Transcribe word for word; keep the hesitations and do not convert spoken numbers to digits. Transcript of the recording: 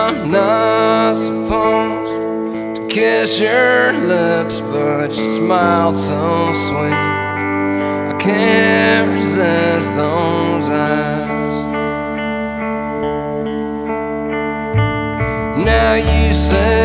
I'm not supposed to kiss your lips, but you smile so sweet, I can't resist those eyes. Now you say